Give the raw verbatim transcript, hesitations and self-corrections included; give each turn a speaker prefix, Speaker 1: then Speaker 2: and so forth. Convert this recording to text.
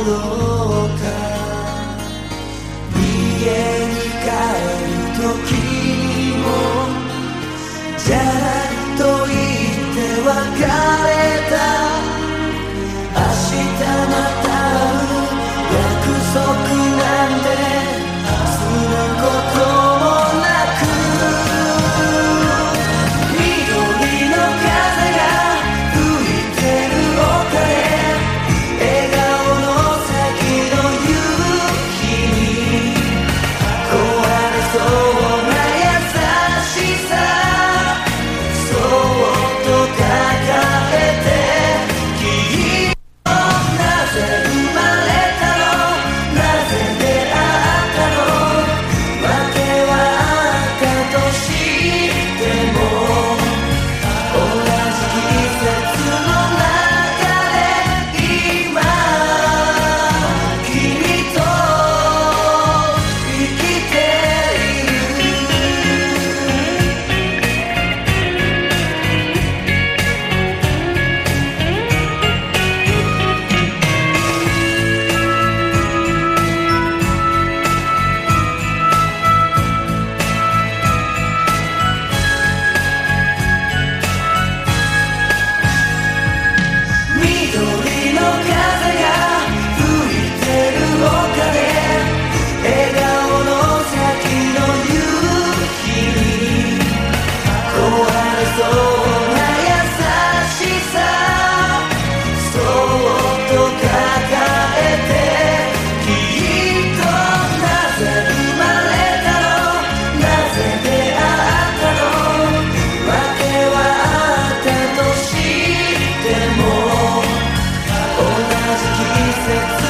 Speaker 1: ろうか。家に帰る時もじゃあと言って別れた。明日また会う約束なんてすることもなく、緑の風が吹いてる丘で笑顔の先の夕日に壊れそうな優しさ、そっと抱えてきっとなぜ生まれたの、なぜ出会ったの、わけはあったとしても同じ季節の中で今君と生きている。緑の風が吹いてる丘で笑顔の先の夕日に壊れそうな優しさ、そっと抱えてきっとなぜ生まれたの、なぜ出会ったの、わけはあったとしても同じ季節